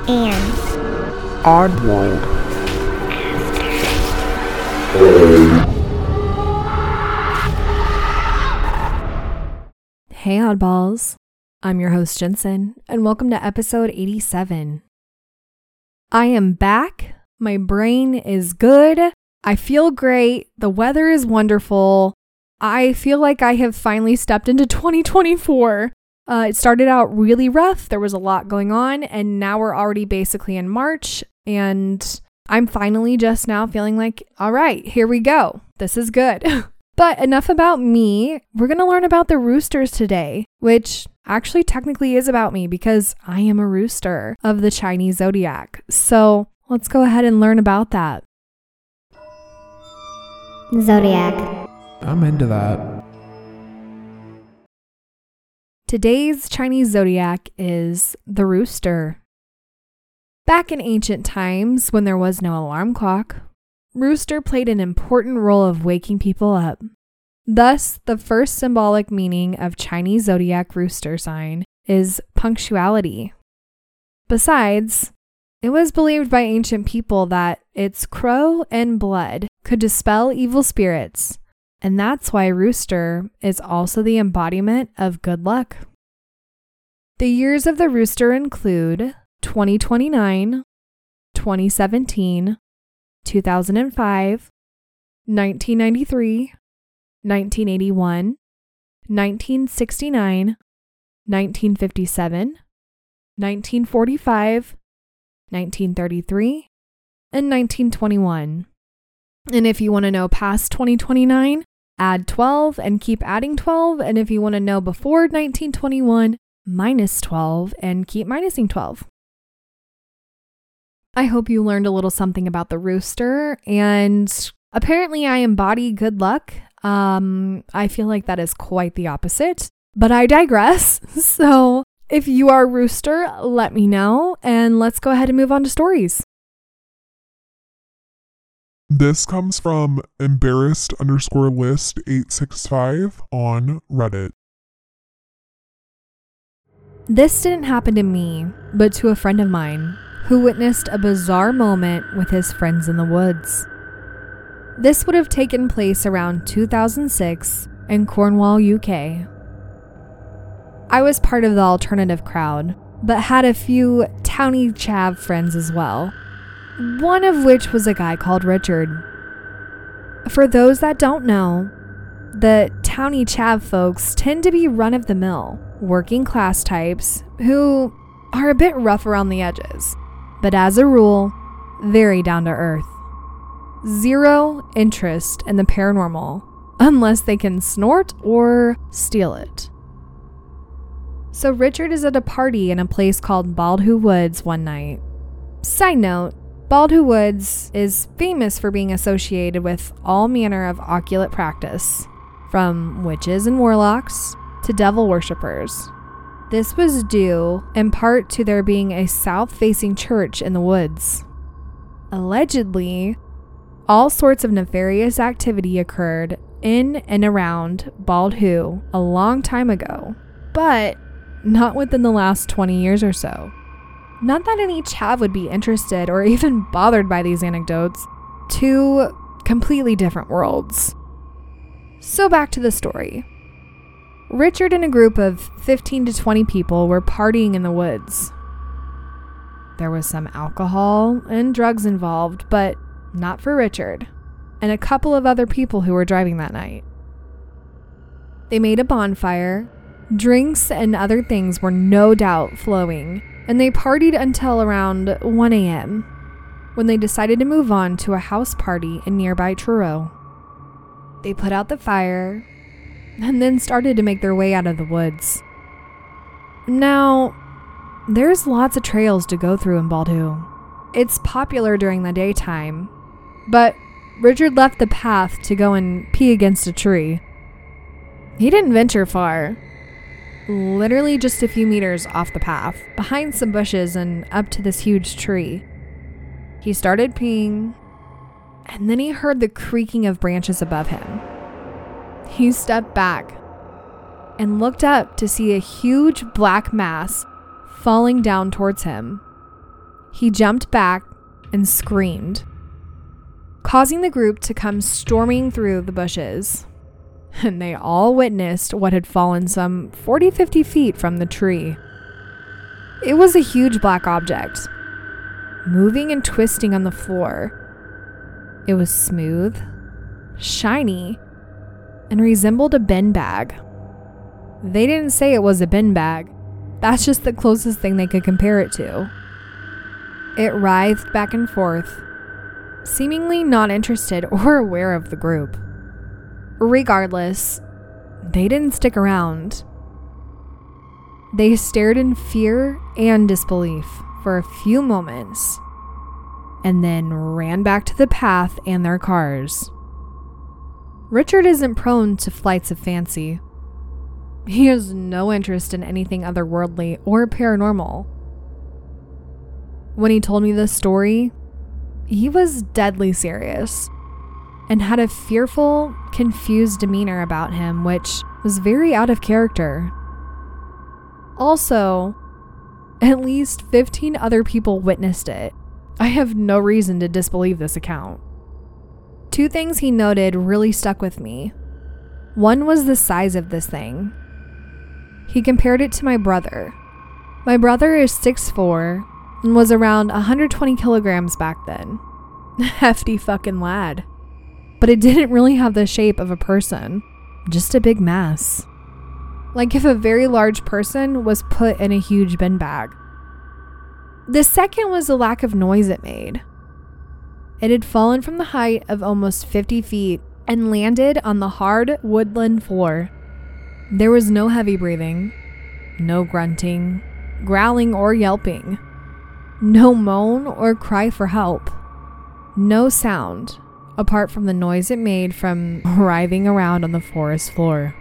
and Oddworld. Hey oddballs, I'm your host Jensen, and welcome to episode 87. I am back, my brain is good, I feel great, the weather is wonderful, I feel like I have finally stepped into 2024. It started out really rough, there was a lot going on, and now we're already basically in March, and I'm finally just now feeling like, all right, here we go, this is good. But enough about me. We're going to learn about the roosters today, which actually technically is about me because I am a rooster of the Chinese zodiac. So let's go ahead and learn about that. zodiac. I'm into that. Today's Chinese zodiac is the rooster. Back in ancient times, when there was no alarm clock, rooster played an important role of waking people up. Thus, the first symbolic meaning of Chinese zodiac rooster sign is punctuality. Besides, it was believed by ancient people that its crow and blood could dispel evil spirits, and that's why rooster is also the embodiment of good luck. The years of the rooster include 2029, 2017, 2005, 1993, 1981, 1969, 1957, 1945, 1933, and 1921. And if you want to know past 2029, add 12 and keep adding 12. And if you want to know before 1921, minus 12 and keep minusing 12. I hope you learned a little something about the rooster, and apparently I embody good luck. I feel like that is quite the opposite, but I digress. So if you are a rooster, let me know, and let's go ahead and move on to stories. This comes from embarrassed_list865 on Reddit. This didn't happen to me, but to a friend of mine who witnessed a bizarre moment with his friends in the woods. This would have taken place around 2006 in Cornwall, UK. I was part of the alternative crowd, but had a few towny chav friends as well, one of which was a guy called Richard. For those that don't know, the towny chav folks tend to be run-of-the-mill, working class types who are a bit rough around the edges, but as a rule, very down to earth. Zero interest in the paranormal, unless they can snort or steal it. So Richard is at a party in a place called Baldhu Woods one night. Side note, Baldhu Woods is famous for being associated with all manner of occultic practice, from witches and warlocks to devil worshippers. This was due in part to there being a south-facing church in the woods. Allegedly, all sorts of nefarious activity occurred in and around Baldhu a long time ago, but not within the last 20 years or so. Not that any chav would be interested or even bothered by these anecdotes. Two completely different worlds. So back to the story. Richard and a group of 15 to 20 people were partying in the woods. There was some alcohol and drugs involved, but not for Richard, and a couple of other people who were driving that night. They made a bonfire, drinks and other things were no doubt flowing, and they partied until around 1 a.m., when they decided to move on to a house party in nearby Truro. They put out the fire, and then started to make their way out of the woods. Now, there's lots of trails to go through in Baldhu. It's popular during the daytime, but Richard left the path to go and pee against a tree. He didn't venture far, literally just a few meters off the path, behind some bushes and up to this huge tree. He started peeing, and then he heard the creaking of branches above him. He stepped back and looked up to see a huge black mass falling down towards him. he jumped back and screamed, causing the group to come storming through the bushes. And they all witnessed what had fallen some 40-50 feet from the tree. It was a huge black object, moving and twisting on the floor. It was smooth, shiny, and resembled a bin bag. They didn't say it was a bin bag. That's just the closest thing they could compare it to. It writhed back and forth, seemingly not interested or aware of the group. Regardless, they didn't stick around. They stared in fear and disbelief for a few moments, and then ran back to the path and their cars. Richard isn't prone to flights of fancy. He has no interest in anything otherworldly or paranormal. When he told me this story, he was deadly serious and had a fearful, confused demeanor about him, which was very out of character. Also, at least 15 other people witnessed it. I have no reason to disbelieve this account. Two things he noted really stuck with me. One was the size of this thing. He compared it to my brother. My brother is 6'4" and was around 120 kilograms back then. Hefty fucking lad. But it didn't really have the shape of a person, just a big mass. Like if a very large person was put in a huge bin bag. The second was the lack of noise it made. It had fallen from the height of almost 50 feet and landed on the hard woodland floor. There was no heavy breathing, no grunting, growling, or yelping, no moan or cry for help, no sound apart from the noise it made from writhing around on the forest floor.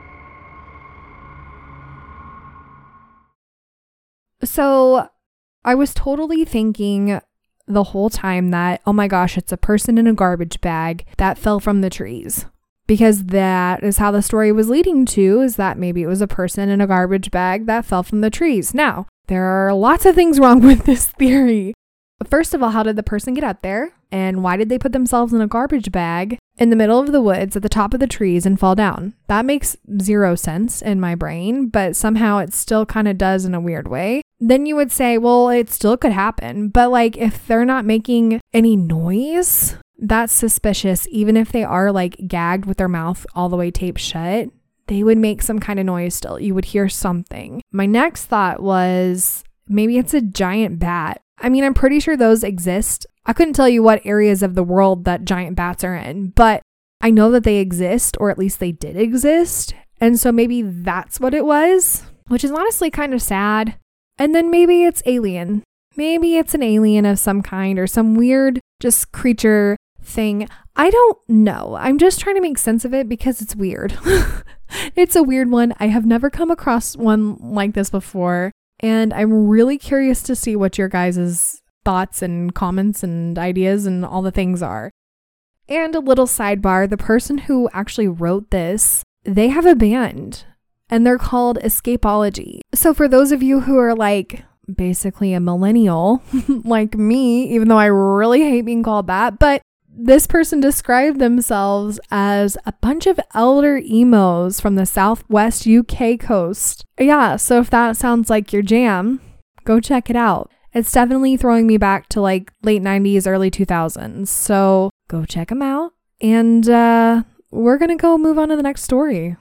So I was totally thinking the whole time that, oh my gosh, it's a person in a garbage bag that fell from the trees. Because that is how the story was leading to, is that maybe it was a person in a garbage bag that fell from the trees. Now, there are lots of things wrong with this theory. First of all, how did the person get up there? And why did they put themselves in a garbage bag in the middle of the woods at the top of the trees and fall down? That makes zero sense in my brain, but somehow it still kind of does in a weird way. Then you would say, well, it still could happen. But like if they're not making any noise, that's suspicious. Even if they are like gagged with their mouth all the way taped shut, they would make some kind of noise still. You would hear something. My next thought was maybe it's a giant bat. I mean, I'm pretty sure those exist. I couldn't tell you what areas of the world that giant bats are in, but I know that they exist, or at least they did exist. And so maybe that's what it was, which is honestly kind of sad. And then maybe it's alien. Maybe it's an alien of some kind or some weird just creature thing. I don't know. I'm just trying to make sense of it because it's weird. It's a weird one. I have never come across one like this before. And I'm really curious to see what your guys' thoughts and comments and ideas and all the things are. And a little sidebar, the person who actually wrote this, they have a band and they're called Escapology. So for those of you who are like basically a millennial like me, even though I really hate being called that, but this person described themselves as a bunch of elder emos from the southwest UK coast. Yeah, so if that sounds like your jam, go check it out. It's definitely throwing me back to like late 90s, early 2000s. So go check them out. And we're going to go move on to the next story.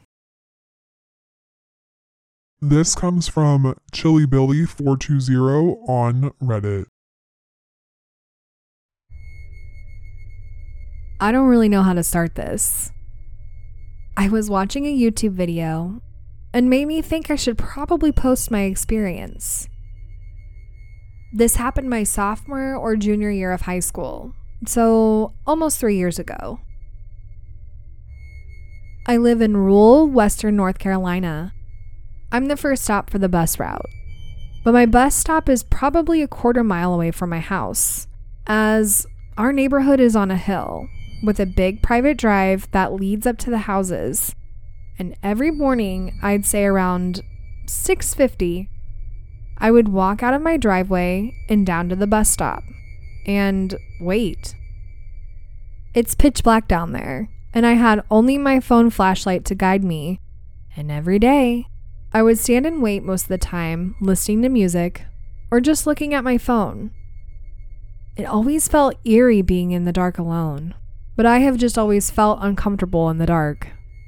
This comes from ChiliBilly420 on Reddit. I don't really know how to start this. I was watching a YouTube video and made me think I should probably post my experience. This happened my sophomore or junior year of high school, so almost 3 years ago. I live in rural western North Carolina. I'm the first stop for the bus route, but my bus stop is probably a quarter mile away from my house, as our neighborhood is on a hill with a big private drive that leads up to the houses. And every morning, I'd say around 6:50, I would walk out of my driveway and down to the bus stop and wait. It's pitch black down there, and I had only my phone flashlight to guide me. And every day, I would stand and wait most of the time, listening to music or just looking at my phone. It always felt eerie being in the dark alone, but I have just always felt uncomfortable in the dark.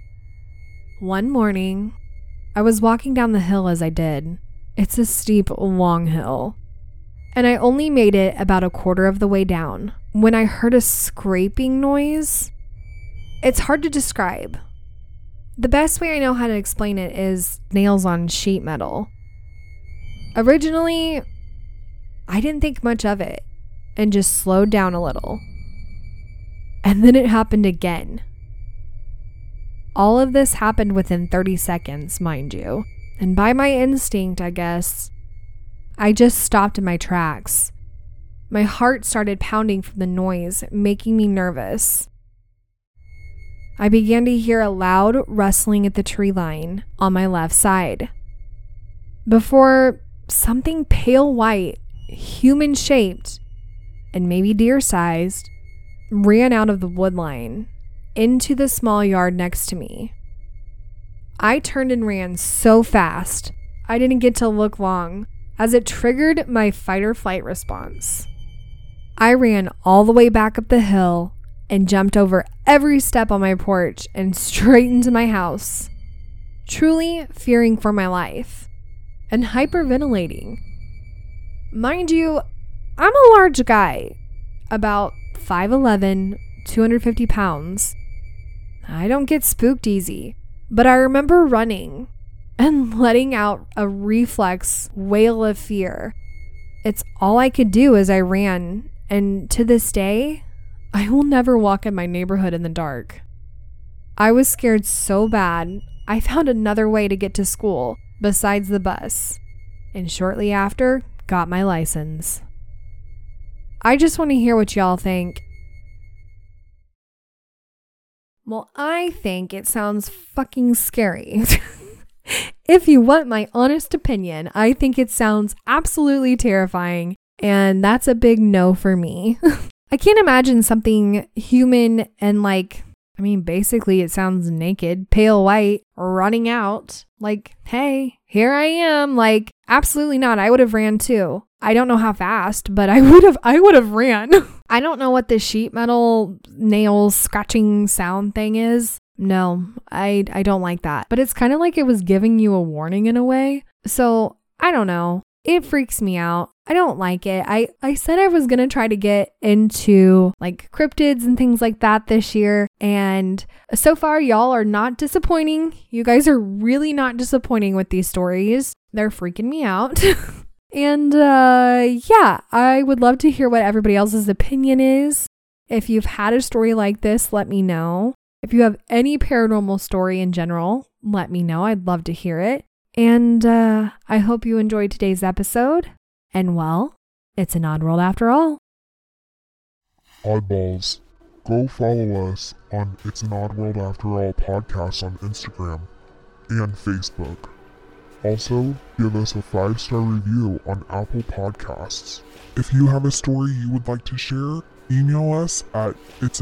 One morning, I was walking down the hill as I did. It's a steep, long hill, and I only made it about a quarter of the way down when I heard a scraping noise. It's hard to describe. The best way I know how to explain it is nails on sheet metal. Originally, I didn't think much of it and just slowed down a little. And then it happened again. All of this happened within 30 seconds, mind you. And by my instinct, I guess, I just stopped in my tracks. My heart started pounding from the noise, making me nervous. I began to hear a loud rustling at the tree line on my left side, before something pale white, human-shaped, and maybe deer-sized, ran out of the wood line into the small yard next to me. I turned and ran so fast, I didn't get to look long, as it triggered my fight-or-flight response. I ran all the way back up the hill and jumped over every step on my porch and straight into my house, truly fearing for my life and hyperventilating. Mind you, I'm a large guy, about 5'11", 250 pounds. I don't get spooked easy, but I remember running and letting out a reflex wail of fear. It's all I could do as I ran, and to this day, I will never walk in my neighborhood in the dark. I was scared so bad, I found another way to get to school besides the bus, and shortly after, got my license. I just want to hear what y'all think. Well, I think it sounds fucking scary. If you want my honest opinion, I think it sounds absolutely terrifying, and that's a big no for me. I can't imagine something human and basically it sounds naked, pale white, running out. Hey, here I am. Absolutely not. I would have ran too. I don't know how fast, but I would have ran. I don't know what the sheet metal nail scratching sound thing is. No, I don't like that. But it's kind of like it was giving you a warning in a way. So I don't know. It freaks me out. I don't like it. I said I was going to try to get into cryptids and things like that this year. And so far, y'all are not disappointing. You guys are really not disappointing with these stories. They're freaking me out. And yeah, I would love to hear what everybody else's opinion is. If you've had a story like this, let me know. If you have any paranormal story in general, let me know. I'd love to hear it. And I hope you enjoyed today's episode. And well, it's an odd world after all. Oddballs, go follow us on It's an Odd World After All podcast on Instagram and Facebook. Also, give us a 5-star review on Apple Podcasts. If you have a story you would like to share, email us at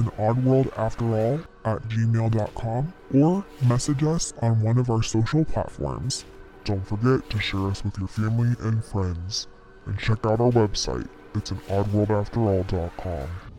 it'sanoddworldafterall@gmail.com or message us on one of our social platforms. Don't forget to share us with your family and friends. And check out our website, it'sanoddworldafterall.com.